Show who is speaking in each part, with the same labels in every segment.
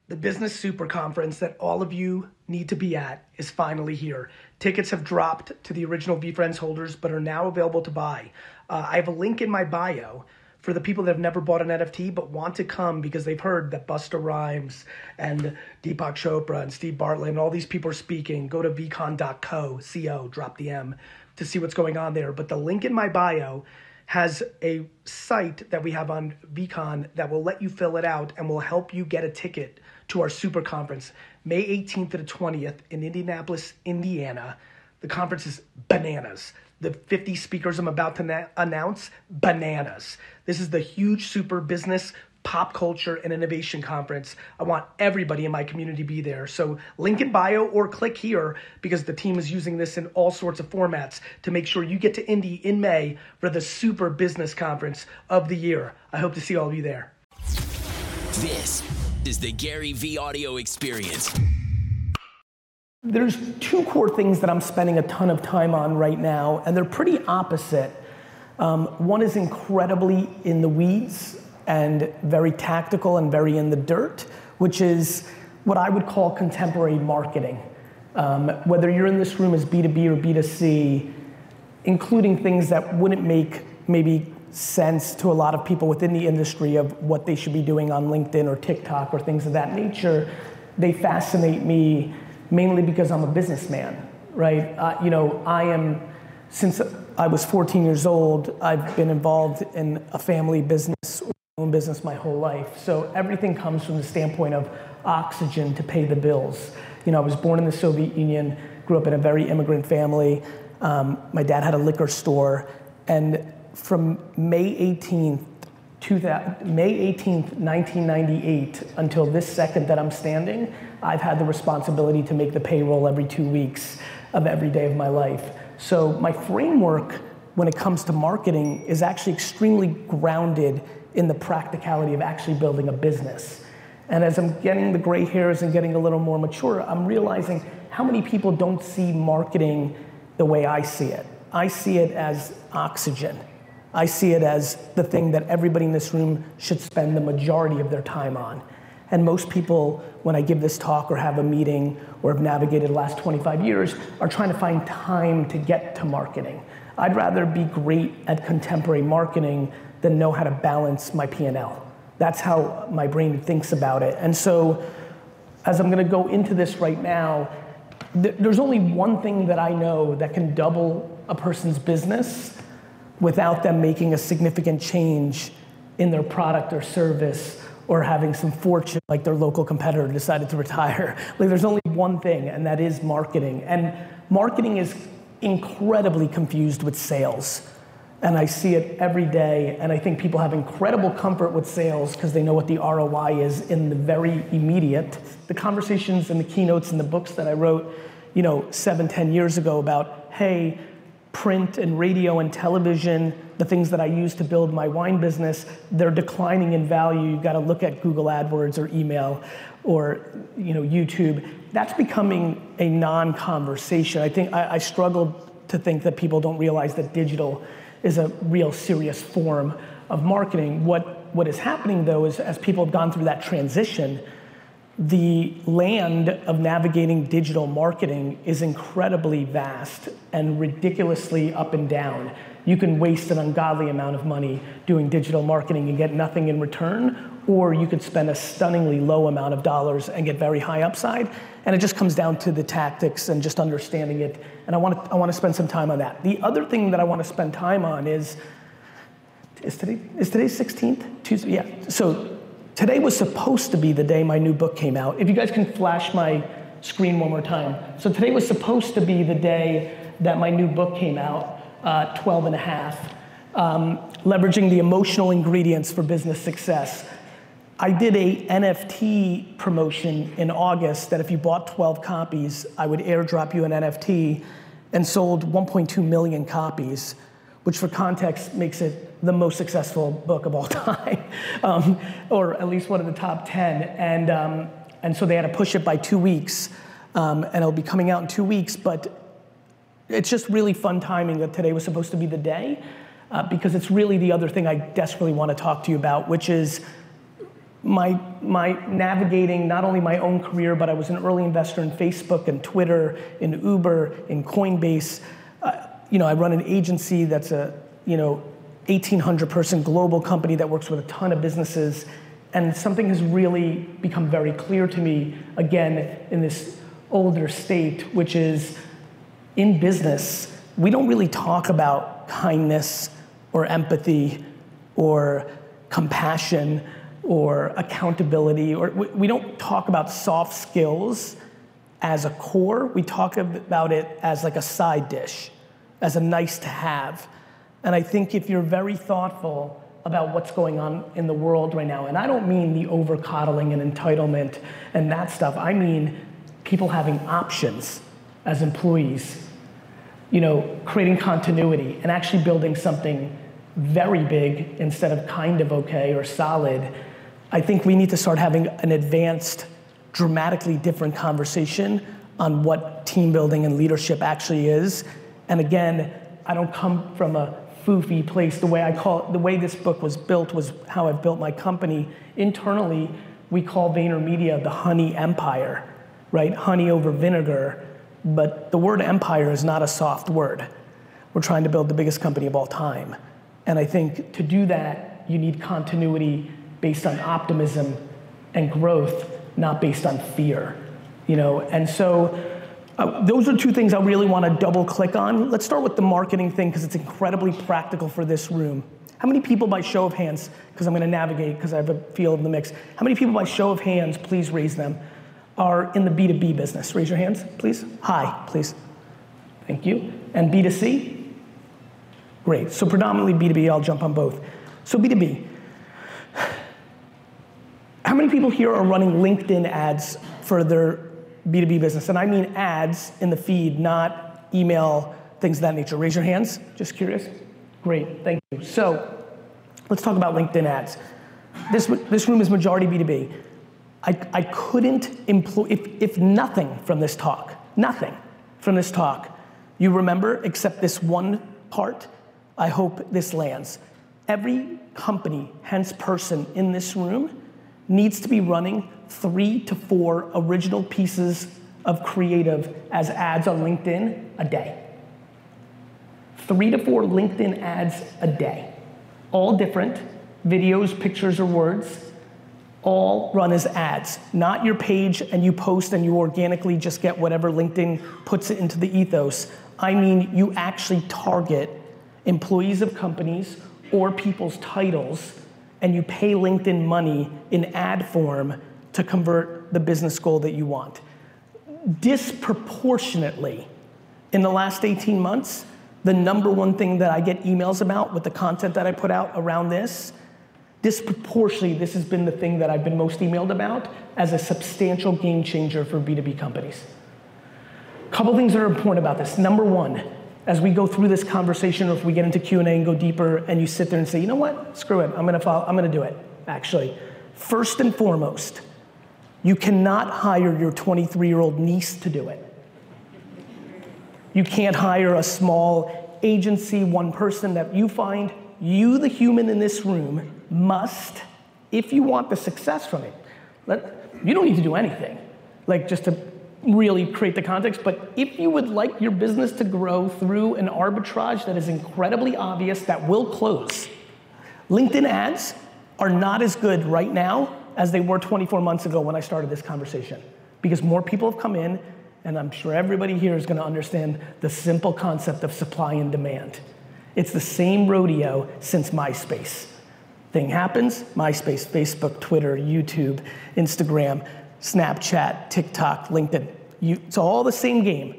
Speaker 1: The Business Super Conference that all of you need to be at is finally here. Tickets have dropped to the original VeeFriends holders, but are now available to buy. I have a link in my bio for the people that have never bought an NFT but want to come because they've heard that Busta Rhymes and Deepak Chopra and Steve Bartlett and all these people are speaking. Go to vcon.co, drop the M, to see what's going on there. But the link in my bio has a site that we have on VCon that will let you fill it out and will help you get a ticket to our super conference, May 18th to the 20th in Indianapolis, Indiana. The conference is bananas. The 50 speakers I'm about to announce, bananas. This is the huge super business, pop culture, and innovation conference. I want everybody in my community to be there. So link in bio or click here because the team is using this in all sorts of formats to make sure you get to Indy in May for the super business conference of the year. I hope to see all of you there.
Speaker 2: This is the Gary V audio experience.
Speaker 1: There's two core things that I'm spending a ton of time on right now, and they're pretty opposite. One is incredibly in the weeds and very tactical and very in the dirt, which is what I would call contemporary marketing. Whether you're in this room as B2B or B2C, including things that wouldn't make maybe sense to a lot of people within the industry of what they should be doing on LinkedIn or TikTok or things of that nature, they fascinate me mainly because I'm a businessman, right? Since I was 14 years old, I've been involved in a family business, own business my whole life. So everything comes from the standpoint of oxygen to pay the bills. I was born in the Soviet Union, grew up in a very immigrant family. My dad had a liquor store, and from May 18th, 1998 until this second that I'm standing, I've had the responsibility to make the payroll every 2 weeks of every day of my life. So my framework when it comes to marketing is actually extremely grounded in the practicality of actually building a business. And as I'm getting the gray hairs and getting a little more mature, I'm realizing how many people don't see marketing the way I see it. I see it as oxygen. I see it as the thing that everybody in this room should spend the majority of their time on. And most people, when I give this talk or have a meeting or have navigated the last 25 years, are trying to find time to get to marketing. I'd rather be great at contemporary marketing than know how to balance my P&L. That's how my brain thinks about it. And so, as I'm gonna go into this right now, there's only one thing that I know that can double a person's business without them making a significant change in their product or service or having some fortune like their local competitor decided to retire. Like there's only one thing, and that is marketing. And marketing is incredibly confused with sales. And I see it every day, and I think people have incredible comfort with sales because they know what the ROI is in the very immediate. The conversations and the keynotes and the books that I wrote, 7-10 years ago about, hey, print and radio and television, the things that I use to build my wine business, they're declining in value. You've got to look at Google AdWords or email or YouTube. That's becoming a non-conversation. I think I struggle to think that people don't realize that digital is a real serious form of marketing. What is happening though is as people have gone through that transition, the land of navigating digital marketing is incredibly vast and ridiculously up and down. You can waste an ungodly amount of money doing digital marketing and get nothing in return, or you could spend a stunningly low amount of dollars and get very high upside. And it just comes down to the tactics and just understanding it. And I want to spend some time on that. The other thing that I want to spend time on is today 16th? Tuesday? Yeah. So today was supposed to be the day my new book came out. If you guys can flash my screen one more time. So today was supposed to be the day that my new book came out, 12 and a half, leveraging the emotional ingredients for business success. I did a NFT promotion in August that if you bought 12 copies, I would airdrop you an NFT, and sold 1.2 million copies, which for context makes it the most successful book of all time, or at least one of the top 10. And so they had to push it by 2 weeks, and it'll be coming out in 2 weeks, but it's just really fun timing that today was supposed to be the day, because it's really the other thing I desperately want to talk to you about, which is my navigating not only my own career, but I was an early investor in Facebook and Twitter, in Uber, in Coinbase. I run an agency that's a 1,800 person global company that works with a ton of businesses. And something has really become very clear to me, again, in this older state, which is in business, we don't really talk about kindness or empathy or compassion or accountability, or we don't talk about soft skills as a core. We talk about it as like a side dish, as a nice to have. And I think if you're very thoughtful about what's going on in the world right now, and I don't mean the over-coddling and entitlement and that stuff, I mean people having options as employees, creating continuity and actually building something very big instead of kind of okay or solid. I think we need to start having an advanced, dramatically different conversation on what team building and leadership actually is. And again, I don't come from a foofy place. The way this book was built was how I've built my company. Internally, we call VaynerMedia the honey empire, right? Honey over vinegar, but the word empire is not a soft word. We're trying to build the biggest company of all time. And I think to do that, you need continuity based on optimism and growth, not based on fear, And so those are two things I really want to double click on. Let's start with the marketing thing because it's incredibly practical for this room. How many people by show of hands, because I'm going to navigate because I have a feel of the mix. How many people by show of hands, please raise them, are in the B2B business? Raise your hands, please. Hi, please. Thank you. And B2C? Great, so predominantly B2B, I'll jump on both. So B2B. How many people here are running LinkedIn ads for their B2B business? And I mean ads in the feed, not email, things of that nature. Raise your hands, just curious. Great, thank you. So, let's talk about LinkedIn ads. This room is majority B2B. I couldn't employ, if nothing from this talk, you remember except this one part, I hope this lands. Every company, hence person in this room, needs to be running 3 to 4 original pieces of creative as ads on LinkedIn a day. 3 to 4 LinkedIn ads a day. All different, videos, pictures, or words, all run as ads. Not your page and you post and you organically just get whatever LinkedIn puts it into the ethos. I mean, you actually target employees of companies or people's titles and you pay LinkedIn money in ad form to convert the business goal that you want. Disproportionately, in the last 18 months, the number one thing that I get emails about with the content that I put out around this, disproportionately, this has been the thing that I've been most emailed about as a substantial game changer for B2B companies. Couple things that are important about this. Number one, as we go through this conversation, or if we get into Q&A and go deeper and you sit there and say, you know what, screw it, I'm gonna do it, actually. First and foremost, you cannot hire your 23-year-old niece to do it. You can't hire a small agency, one person that you find. You, the human in this room, must, if you want the success from it, you don't need to do anything, like just to really create the context, but if you would like your business to grow through an arbitrage that is incredibly obvious that will close, LinkedIn ads are not as good right now as they were 24 months ago when I started this conversation, because more people have come in, and I'm sure everybody here is gonna understand the simple concept of supply and demand. It's the same rodeo since MySpace. Thing happens, MySpace, Facebook, Twitter, YouTube, Instagram, Snapchat, TikTok, LinkedIn. It's all the same game.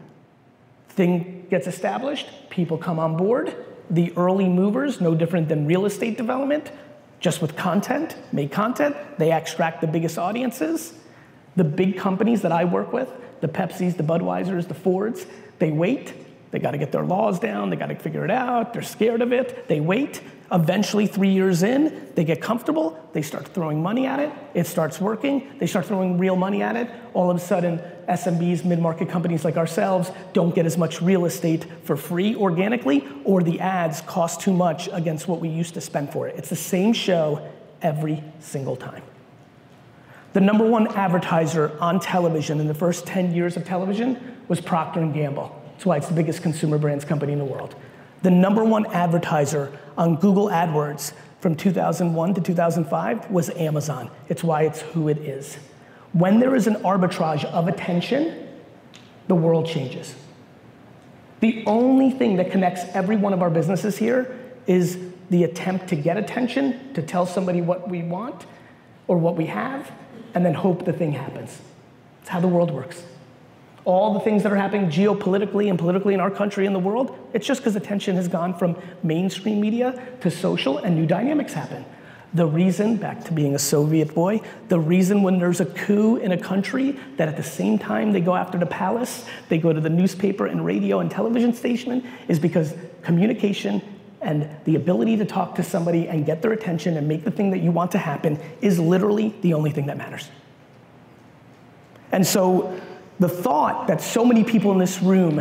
Speaker 1: Thing gets established, people come on board, the early movers, no different than real estate development, just with content, make content, they extract the biggest audiences. The big companies that I work with, the Pepsis, the Budweisers, the Fords, they wait, they gotta get their laws down, they gotta figure it out, they're scared of it, they wait. Eventually, 3 years in, they get comfortable, they start throwing money at it, it starts working, they start throwing real money at it, all of a sudden, SMBs, mid-market companies like ourselves don't get as much real estate for free organically, or the ads cost too much against what we used to spend for it. It's the same show every single time. The #1 advertiser on television in the first 10 years of television was Procter & Gamble. That's why it's the biggest consumer brands company in the world. The #1 advertiser on Google AdWords from 2001 to 2005 was Amazon. It's why it's who it is. When there is an arbitrage of attention, the world changes. The only thing that connects every one of our businesses here is the attempt to get attention, to tell somebody what we want or what we have, and then hope the thing happens. It's how the world works. All the things that are happening geopolitically and politically in our country and the world, it's just because attention has gone from mainstream media to social and new dynamics happen. The reason, back to being a Soviet boy, the reason when there's a coup in a country that at the same time they go after the palace, they go to the newspaper and radio and television station is because communication and the ability to talk to somebody and get their attention and make the thing that you want to happen is literally the only thing that matters. And so the thought that so many people in this room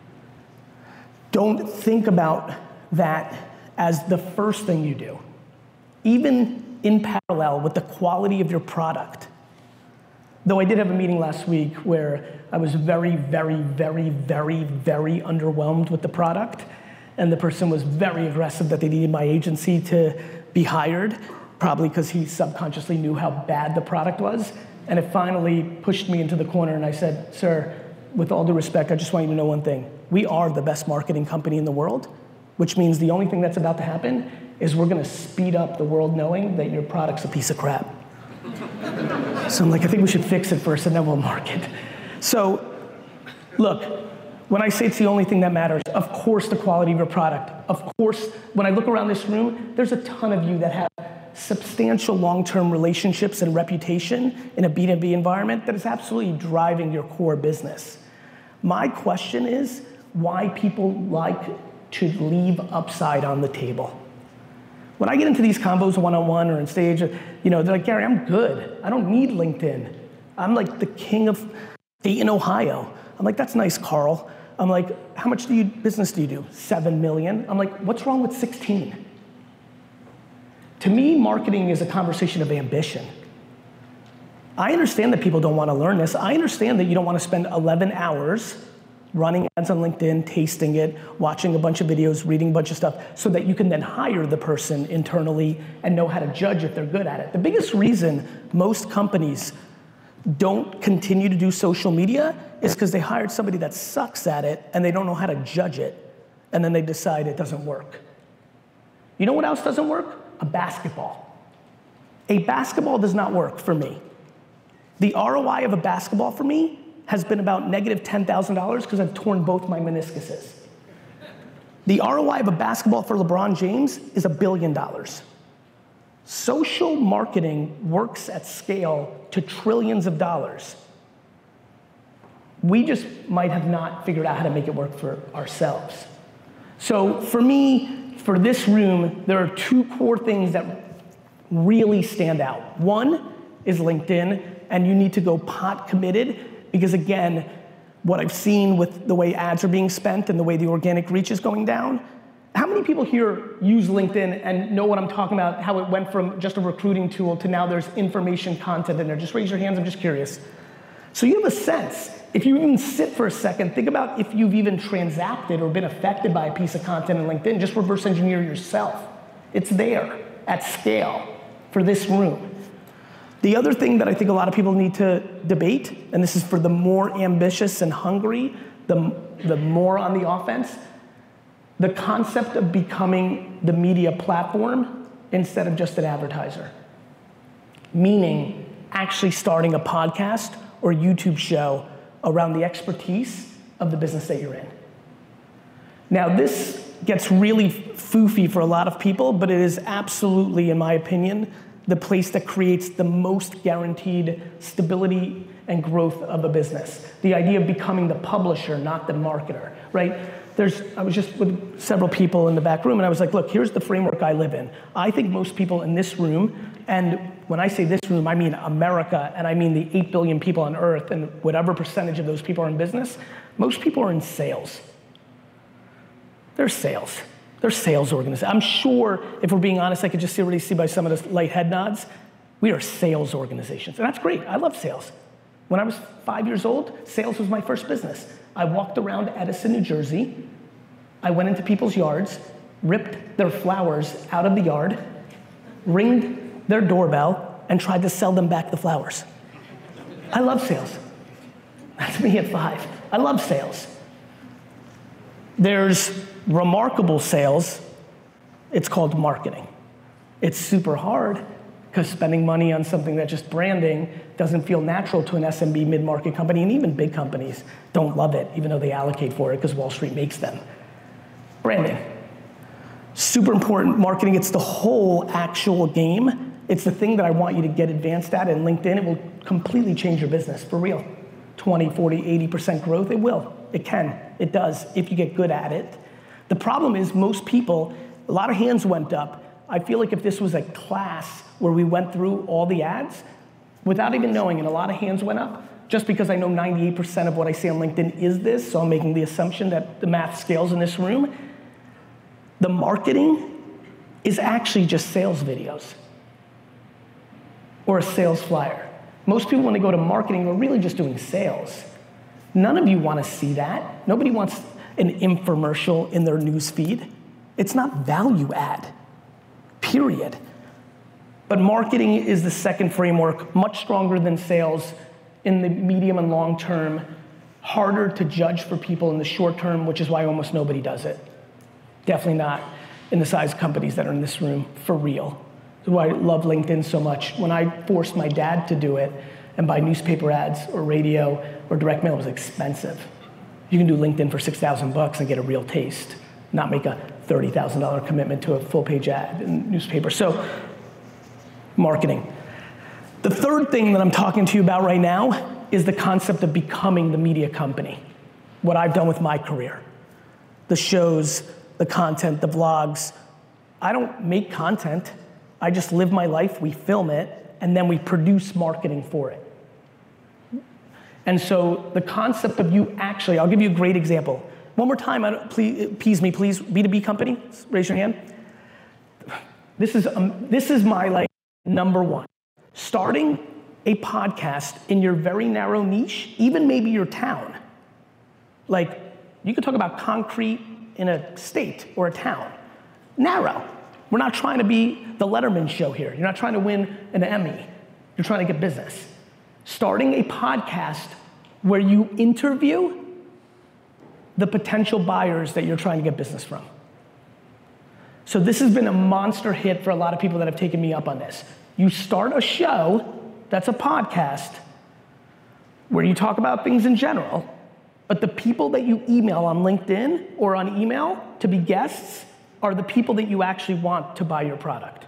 Speaker 1: don't think about that as the first thing you do, even in parallel with the quality of your product. Though I did have a meeting last week where I was very, very, very, very, very underwhelmed with the product, and the person was very aggressive that they needed my agency to be hired, probably because he subconsciously knew how bad the product was. And it finally pushed me into the corner and I said, sir, with all due respect, I just want you to know one thing. We are the best marketing company in the world, which means the only thing that's about to happen is we're gonna speed up the world knowing that your product's a piece of crap. So I'm like, I think we should fix it first and then we'll market. So, look, when I say it's the only thing that matters, of course the quality of your product. Of course, when I look around this room, there's a ton of you that have substantial long-term relationships and reputation in a B2B environment that is absolutely driving your core business. My question is why people like to leave upside on the table. When I get into these combos one-on-one or on stage, you know, they're like, Gary, I'm good. I don't need LinkedIn. I'm like the king of Dayton, Ohio. I'm like, that's nice, Carl. I'm like, how much business do you do? 7 million. I'm like, what's wrong with 16? To me, marketing is a conversation of ambition. I understand that people don't want to learn this. I understand that you don't want to spend 11 hours running ads on LinkedIn, tasting it, watching a bunch of videos, reading a bunch of stuff, so that you can then hire the person internally and know how to judge if they're good at it. The biggest reason most companies don't continue to do social media is because they hired somebody that sucks at it and they don't know how to judge it, and then they decide it doesn't work. You know what else doesn't work? A basketball. A basketball does not work for me. The ROI of a basketball for me has been about negative $10,000 because I've torn both my meniscuses. The ROI of a basketball for LeBron James is $1 billion. Social marketing works at scale to trillions of dollars. We just might have not figured out how to make it work for ourselves. So for me, for this room, there are two core things that really stand out. One is LinkedIn, and you need to go pot committed, because again, what I've seen with the way ads are being spent and the way the organic reach is going down, how many people here use LinkedIn and know what I'm talking about, how it went from just a recruiting tool to now there's information content in there? Just raise your hands, I'm just curious. So you have a sense. If you even sit for a second, think about if you've even transacted or been affected by a piece of content in LinkedIn, just reverse engineer yourself. It's there at scale for this room. The other thing that I think a lot of people need to debate, and this is for the more ambitious and hungry, the more on the offense, the concept of becoming the media platform instead of just an advertiser. Meaning actually starting a podcast or YouTube show around the expertise of the business that you're in. Now this gets really foofy for a lot of people, but it is absolutely, in my opinion, the place that creates the most guaranteed stability and growth of a business. The idea of becoming the publisher, not the marketer, right? I was just with several people in the back room and I was like, look, here's the framework I live in. I think most people in this room, and when I say this room, I mean America, and I mean the 8 billion people on earth, and whatever percentage of those people are in business, most people are in sales. They're sales. They're sales organizations. I'm sure, if we're being honest, I could just already see by some of the light head nods, we are sales organizations, and that's great. I love sales. When I was 5 years old, sales was my first business. I walked around Edison, New Jersey. I went into people's yards, ripped their flowers out of the yard, ringed their doorbell, and tried to sell them back the flowers. I love sales. That's me at 5. I love sales. There's remarkable sales. It's called marketing. It's super hard because spending money on something that's just branding doesn't feel natural to an SMB mid-market company, and even big companies don't love it, even though they allocate for it because Wall Street makes them. Branding. Super important. Marketing, it's the whole actual game. It's the thing that I want you to get advanced at, and LinkedIn, it will completely change your business, for real. 20, 40, 80% growth, it will. It can, it does, if you get good at it. The problem is most people, a lot of hands went up. I feel like if this was a class where we went through all the ads, without even knowing, and a lot of hands went up, just because I know 98% of what I see on LinkedIn is this, so I'm making the assumption that the math scales in this room. The marketing is actually just sales videos or a sales flyer. Most people, when they go to marketing, are really just doing sales. None of you want to see that. Nobody wants an infomercial in their news feed. It's not value add, period. But marketing is the second framework, much stronger than sales in the medium and long term, harder to judge for people in the short term, which is why almost nobody does it. Definitely not in the size companies that are in this room, for real. That's why I love LinkedIn so much. When I forced my dad to do it and buy newspaper ads or radio or direct mail, it was expensive. You can do LinkedIn for $6,000 and get a real taste, not make a $30,000 commitment to a full page ad in newspaper. So, marketing. The third thing that I'm talking to you about right now is the concept of becoming the media company. What I've done with my career. The shows, the content, the vlogs. I don't make content. I just live my life, we film it, and then we produce marketing for it. And so the concept of you actually, I'll give you a great example. One more time, please, B2B company, raise your hand. This is my like number one. Starting a podcast in your very narrow niche, even maybe your town. Like, you could talk about concrete in a state or a town. Narrow. We're not trying to be the Letterman show here. You're not trying to win an Emmy. You're trying to get business. Starting a podcast where you interview the potential buyers that you're trying to get business from. So this has been a monster hit for a lot of people that have taken me up on this. You start a show that's a podcast where you talk about things in general, but the people that you email on LinkedIn or on email to be guests are the people that you actually want to buy your product.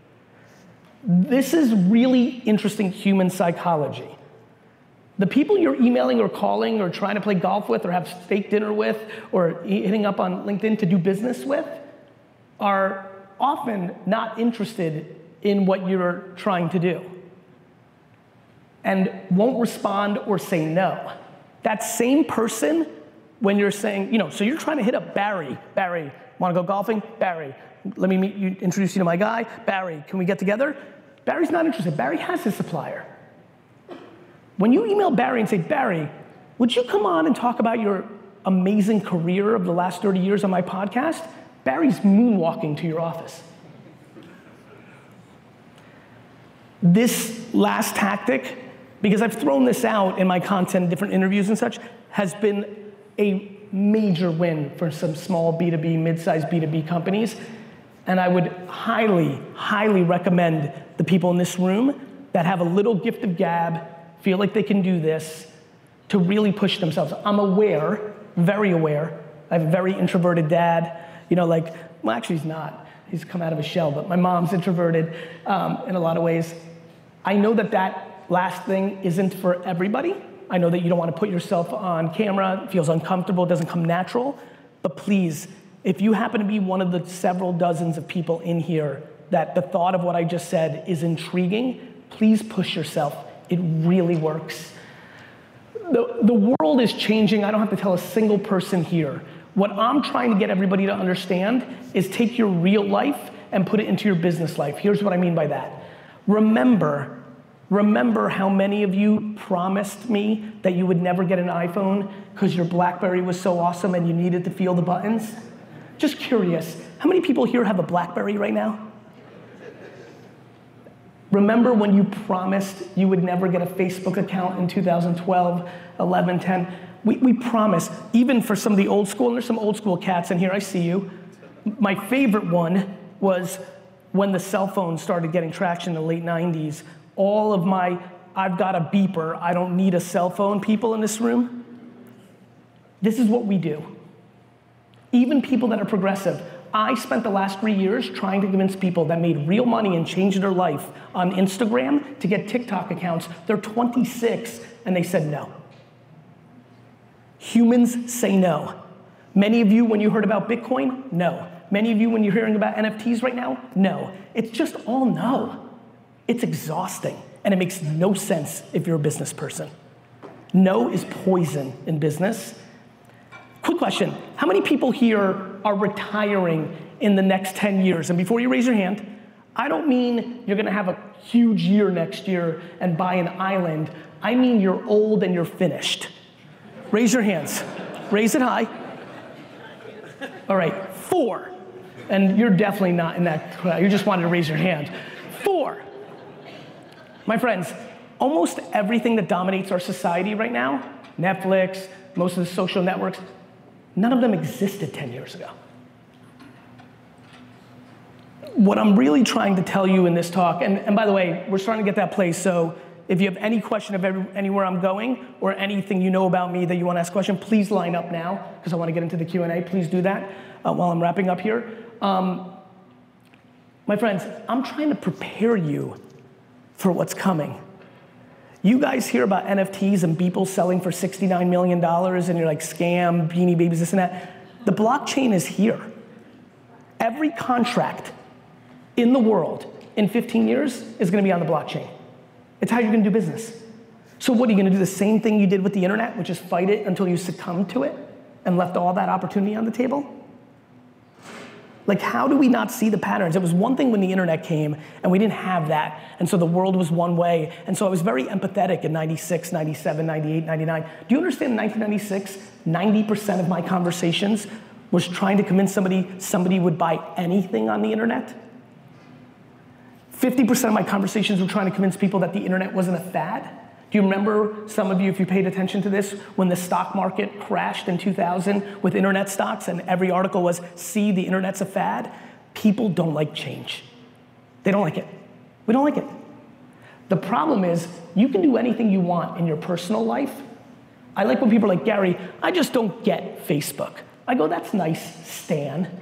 Speaker 1: This is really interesting human psychology. The people you're emailing or calling or trying to play golf with or have steak dinner with or hitting up on LinkedIn to do business with are often not interested in what you're trying to do and won't respond or say no. That same person, when you're saying, so you're trying to hit up Barry, wanna go golfing? Barry, let me introduce you to my guy. Barry, can we get together? Barry's not interested. Barry has his supplier. When you email Barry and say, Barry, would you come on and talk about your amazing career of the last 30 years on my podcast? Barry's moonwalking to your office. This last tactic, because I've thrown this out in my content, different interviews and such, has been a major win for some small B2B, mid-sized B2B companies. And I would highly, highly recommend the people in this room that have a little gift of gab, feel like they can do this, to really push themselves. I'm aware, very aware. I have a very introverted dad. Well, actually he's not. He's come out of his shell, but my mom's introverted in a lot of ways. I know that last thing isn't for everybody. I know that you don't want to put yourself on camera, it feels uncomfortable, it doesn't come natural, but please, if you happen to be one of the several dozens of people in here that the thought of what I just said is intriguing, please push yourself. It really works. The world is changing. I don't have to tell a single person here. What I'm trying to get everybody to understand is take your real life and put it into your business life. Here's what I mean by that. Remember how many of you promised me that you would never get an iPhone because your BlackBerry was so awesome and you needed to feel the buttons? Just curious, how many people here have a BlackBerry right now? Remember when you promised you would never get a Facebook account in 2012, 11, 10? We promise, even for some of the old school, and there's some old school cats in here, I see you. My favorite one was when the cell phone started getting traction in the late 90s. All of my, I've got a beeper, I don't need a cell phone people in this room. This is what we do. Even people that are progressive. I spent the last 3 years trying to convince people that made real money and changed their life on Instagram to get TikTok accounts. They're 26 and they said no. Humans say no. Many of you, when you heard about Bitcoin, no. Many of you, when you're hearing about NFTs right now, no. It's just all no. It's exhausting and it makes no sense if you're a business person. No is poison in business. Quick question, how many people here are retiring in the next 10 years? And before you raise your hand, I don't mean you're gonna have a huge year next year and buy an island. I mean you're old and you're finished. Raise your hands, raise it high. All right, 4. And you're definitely not in that crowd, you just wanted to raise your hand. 4. My friends, almost everything that dominates our society right now, Netflix, most of the social networks, none of them existed 10 years ago. What I'm really trying to tell you in this talk, and by the way, we're starting to get that place, so if you have any question of anywhere I'm going or anything you know about me that you want to ask a question, please line up now, because I want to get into the Q&A. Please do that while I'm wrapping up here. My friends, I'm trying to prepare you for what's coming. You guys hear about NFTs and people selling for $69 million and you're like, scam, Beanie Babies, this and that. The blockchain is here. Every contract in the world in 15 years is gonna be on the blockchain. It's how you're gonna do business. So what, are you gonna do the same thing you did with the internet, which is fight it until you succumb to it and left all that opportunity on the table? Like, how do we not see the patterns? It was one thing when the internet came and we didn't have that, and so the world was one way, and so I was very empathetic in 96, 97, 98, 99. Do you understand in 1996, 90% of my conversations was trying to convince somebody would buy anything on the internet? 50% of my conversations were trying to convince people that the internet wasn't a fad. Do you remember, some of you, if you paid attention to this, when the stock market crashed in 2000 with internet stocks and every article was, see, the internet's a fad? People don't like change. They don't like it. We don't like it. The problem is, you can do anything you want in your personal life. I like when people are like, Gary, I just don't get Facebook. I go, that's nice, Stan.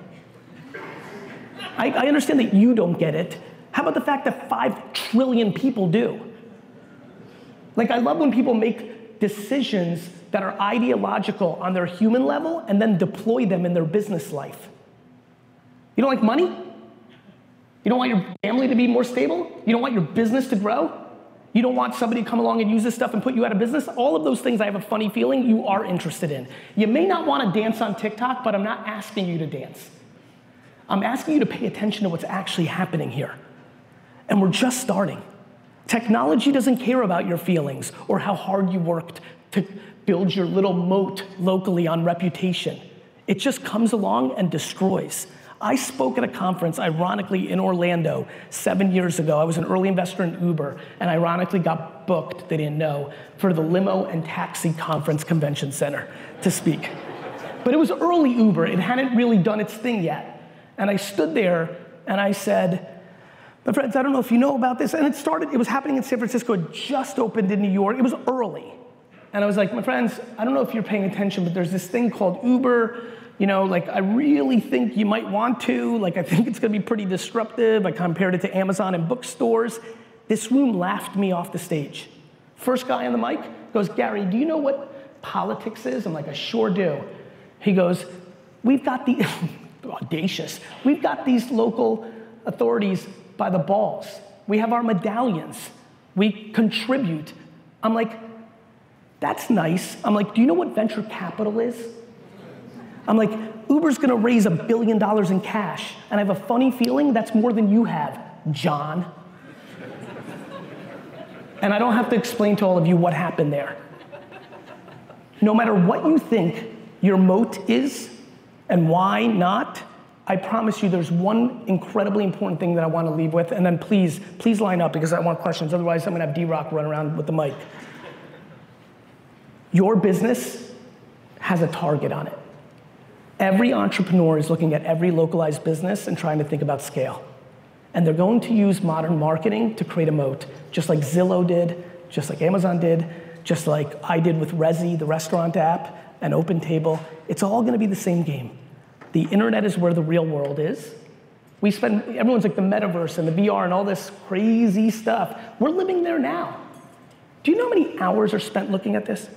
Speaker 1: I understand that you don't get it. How about the fact that 5 trillion people do? Like, I love when people make decisions that are ideological on their human level and then deploy them in their business life. You don't like money? You don't want your family to be more stable? You don't want your business to grow? You don't want somebody to come along and use this stuff and put you out of business? All of those things I have a funny feeling you are interested in. You may not want to dance on TikTok, but I'm not asking you to dance. I'm asking you to pay attention to what's actually happening here. And we're just starting. Technology doesn't care about your feelings or how hard you worked to build your little moat locally on reputation. It just comes along and destroys. I spoke at a conference, ironically, in Orlando 7 years ago. I was an early investor in Uber, and ironically got booked, they didn't know, for the Limo and Taxi Conference Convention Center to speak. But it was early Uber, it hadn't really done its thing yet. And I stood there and I said, my friends, I don't know if you know about this, and it was happening in San Francisco, it just opened in New York, it was early. And I was like, my friends, I don't know if you're paying attention, but there's this thing called Uber, you know, like I really think you might want to, like I think it's gonna be pretty disruptive. I compared it to Amazon and bookstores. This room laughed me off the stage. First guy on the mic goes, Gary, do you know what politics is? I'm like, I sure do. He goes, we've got the, audacious, we've got these local authorities by the balls. We have our medallions. We contribute. I'm like, that's nice. I'm like, do you know what venture capital is? I'm like, Uber's gonna raise $1 billion in cash, and I have a funny feeling that's more than you have, John. And I don't have to explain to all of you what happened there. No matter what you think your moat is and why not, I promise you there's one incredibly important thing that I want to leave with, and then please line up because I want questions, otherwise I'm gonna have D-Rock run around with the mic. Your business has a target on it. Every entrepreneur is looking at every localized business and trying to think about scale. And they're going to use modern marketing to create a moat, just like Zillow did, just like Amazon did, just like I did with Resy, the restaurant app, and OpenTable. It's all gonna be the same game. The internet is where the real world is. Everyone's like the metaverse and the VR and all this crazy stuff. We're living there now. Do you know how many hours are spent looking at this?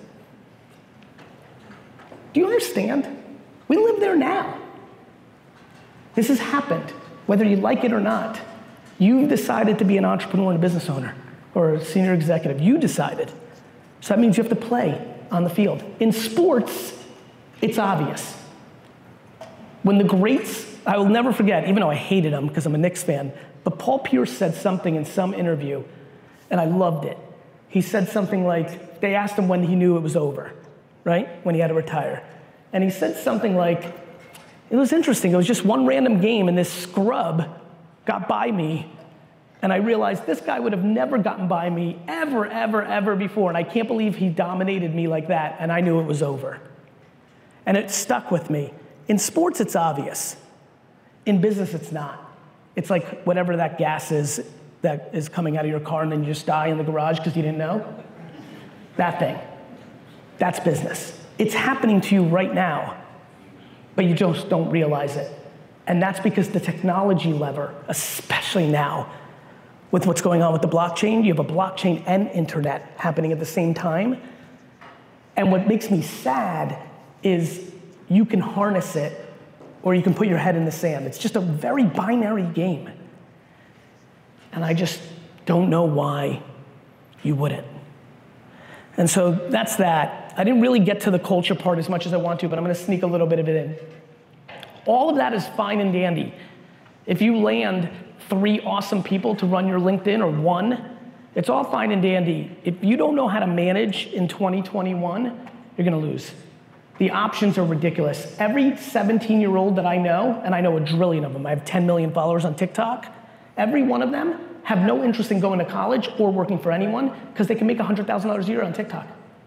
Speaker 1: Do you understand? We live there now. This has happened, whether you like it or not. You've decided to be an entrepreneur and a business owner or a senior executive. You decided. So that means you have to play on the field. In sports, it's obvious. When the greats, I will never forget, even though I hated him because I'm a Knicks fan, but Paul Pierce said something in some interview, and I loved it. He said something like, they asked him when he knew it was over, right? When he had to retire. And he said something like, it was interesting, it was just one random game and this scrub got by me and I realized this guy would have never gotten by me ever before, and I can't believe he dominated me like that, and I knew it was over. And it stuck with me. In sports, it's obvious. In business, it's not. It's like whatever that gas is that is coming out of your car and then you just die in the garage because you didn't know. That thing. That's business. It's happening to you right now, but you just don't realize it. And that's because the technology lever, especially now, with what's going on with the blockchain, you have a blockchain and internet happening at the same time. And what makes me sad is you can harness it or you can put your head in the sand. It's just a very binary game. And I just don't know why you wouldn't. And so that's that. I didn't really get to the culture part as much as I want to, but I'm gonna sneak a little bit of it in. All of that is fine and dandy. If you land 3 awesome people to run your LinkedIn or 1, it's all fine and dandy. If you don't know how to manage in 2021, you're gonna lose. The options are ridiculous. Every 17-year-old that I know, and I know a trillion of them, I have 10 million followers on TikTok, every one of them have no interest in going to college or working for anyone because they can make $100,000 a year on TikTok.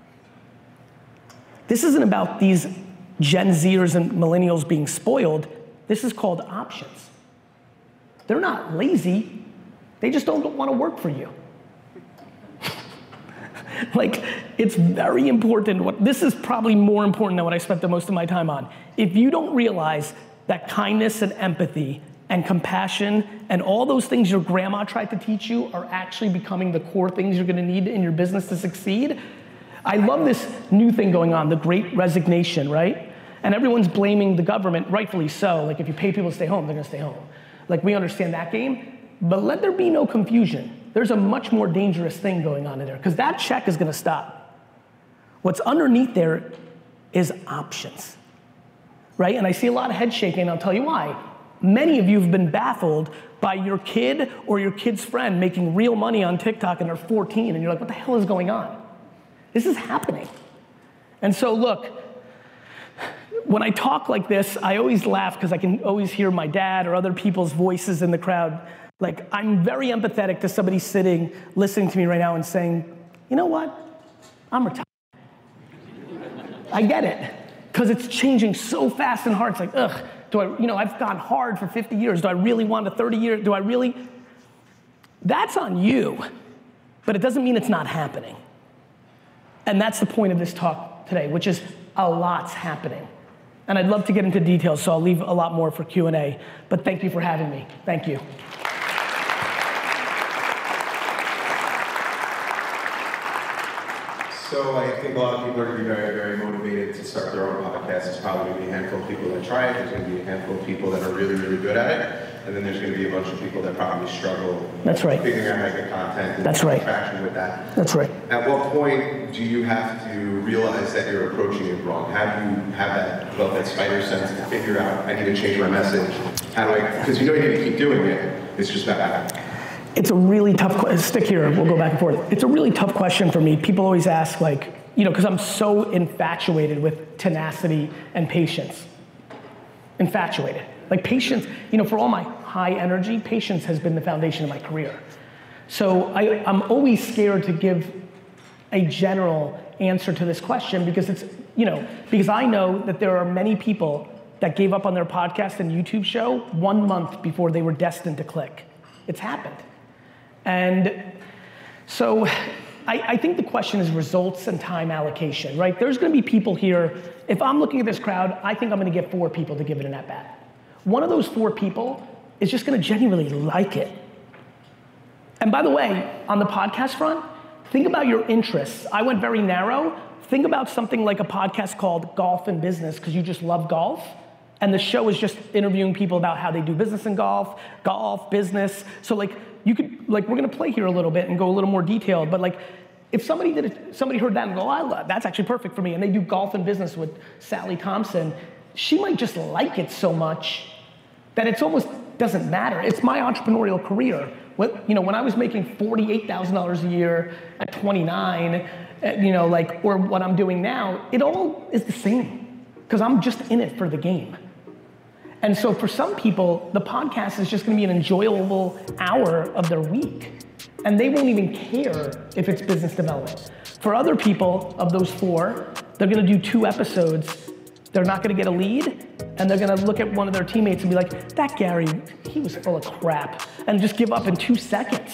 Speaker 1: This isn't about these Gen Zers and millennials being spoiled. This is called options. They're not lazy. They just don't want to work for you. Like, it's very important. This is probably more important than what I spent the most of my time on. If you don't realize that kindness and empathy and compassion and all those things your grandma tried to teach you are actually becoming the core things you're gonna need in your business to succeed. I love this new thing going on, the Great Resignation, right? And everyone's blaming the government, rightfully so. Like, if you pay people to stay home, they're gonna stay home. Like, we understand that game, but let there be no confusion. There's a much more dangerous thing going on in there, because that check is gonna stop. What's underneath there is options, right? And I see a lot of head shaking, and I'll tell you why. Many of you have been baffled by your kid or your kid's friend making real money on TikTok and they're 14, and you're like, what the hell is going on? This is happening. And so look, when I talk like this, I always laugh because I can always hear my dad or other people's voices in the crowd. Like, I'm very empathetic to somebody sitting, listening to me right now and saying, you know what? I'm retired. I get it, because it's changing so fast and hard. It's like, ugh, I've gone hard for 50 years. Do I really want a 30 year, do I really? That's on you, but it doesn't mean it's not happening. And that's the point of this talk today, which is a lot's happening. And I'd love to get into details, so I'll leave a lot more for Q&A, but thank you for having me. Thank you.
Speaker 3: So I think a lot of people are going to be very, very motivated to start their own podcast. There's probably going to be a handful of people that try it. There's going to be a handful of people that are really, really good at it. and then there's going to be a bunch of people that probably struggle.
Speaker 1: That's right.
Speaker 3: Figuring out how to get content and
Speaker 1: That's right.
Speaker 3: traction with that.
Speaker 1: That's right.
Speaker 3: At what point do you have to realize that you're approaching it wrong? How do you have that, develop that spider sense to figure out, I need to change my message? How do I, because you know you need to keep doing it, it's just about
Speaker 1: It's a really tough question. Stick here, we'll go back and forth. It's a really tough question for me. People always ask, like, you know, because I'm so infatuated with tenacity and patience. Infatuated. Like patience, you know, for all my high energy, patience has been the foundation of my career. So I'm always scared to give a general answer to this question because it's, you know, because I know that there are many people that gave up on their podcast and YouTube show 1 month before they were destined to click. It's happened. And so I think the question is results and time allocation, right? There's gonna be people here, if I'm looking at this crowd, I think I'm gonna get 4 people to give it an at-bat. One of those 4 people is just gonna genuinely like it. And by the way, on the podcast front, think about your interests. I went very narrow. Think about something like a podcast called Golf and Business, because you just love golf. And the show is just interviewing people about how they do business in golf, business. So like, you could, like, we're gonna play here a little bit and go a little more detailed, but like, if somebody heard that and go, that's actually perfect for me, and they do Golf and Business with Sally Thompson, she might just like it so much that it's almost doesn't matter. It's my entrepreneurial career. You know, when I was making $48,000 a year at 29, you know, like, or what I'm doing now, it all is the same, because I'm just in it for the game. And so for some people, the podcast is just gonna be an enjoyable hour of their week, and they won't even care if it's business development. For other people, of those 4, they're gonna do 2 episodes, they're not gonna get a lead, and they're gonna look at one of their teammates and be like, that Gary, he was full of crap, and just give up in 2 seconds.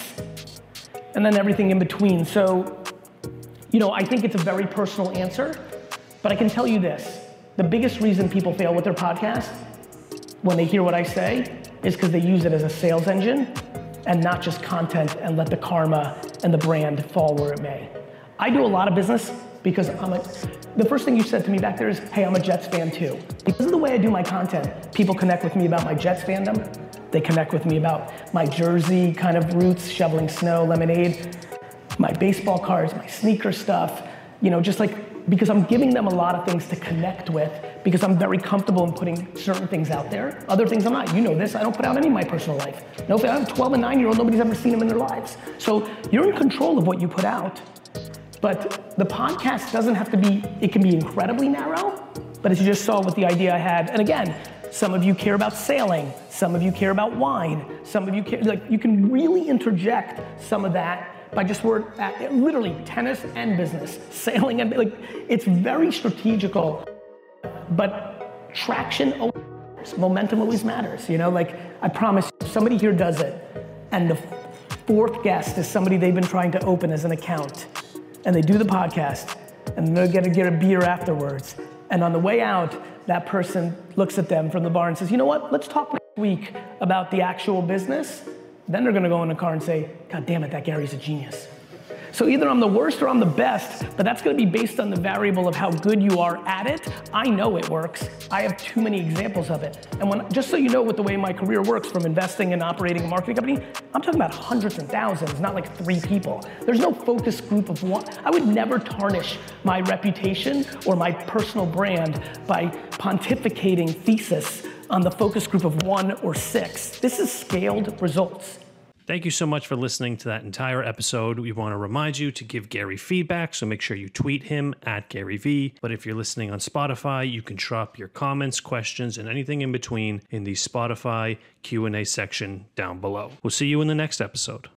Speaker 1: And then everything in between. So, you know, I think it's a very personal answer, but I can tell you this, the biggest reason people fail with their podcast, when they hear what I say, is because they use it as a sales engine and not just content and let the karma and the brand fall where it may. I do a lot of business because the first thing you said to me back there is, hey, I'm a Jets fan too. Because of the way I do my content, people connect with me about my Jets fandom. They connect with me about my Jersey kind of roots, shoveling snow, lemonade, my baseball cards, my sneaker stuff, you know, just like, because I'm giving them a lot of things to connect with, because I'm very comfortable in putting certain things out there. Other things I'm not. You know this, I don't put out any of my personal life. No, if I have a 12 and 9-year-old, nobody's ever seen them in their lives. So you're in control of what you put out. But the podcast doesn't have to be, it can be incredibly narrow, but as you just saw with the idea I had, and again, some of you care about sailing, some of you care about wine, some of you care, like, you can really interject some of that by just literally tennis and business, sailing and, like, it's very strategical, but traction always matters, momentum always matters, you know? Like, I promise you, if somebody here does it, and the 4th guest is somebody they've been trying to open as an account, and they do the podcast, and they're gonna get a beer afterwards, and on the way out, that person looks at them from the bar and says, you know what, let's talk next week about the actual business. Then they're gonna go in the car and say, God damn it, that Gary's a genius. So either I'm the worst or I'm the best, but that's gonna be based on the variable of how good you are at it. I know it works. I have too many examples of it. And just so you know what the way my career works from investing and operating a marketing company, I'm talking about hundreds and thousands, not like 3 people. There's no focus group of one. I would never tarnish my reputation or my personal brand by pontificating thesis on the focus group of 1 or 6. This is scaled results.
Speaker 4: Thank you so much for listening to that entire episode. We want to remind you to give Gary feedback, so make sure you tweet him at GaryV. But if you're listening on Spotify, you can drop your comments, questions, and anything in between in the Spotify Q&A section down below. We'll see you in the next episode.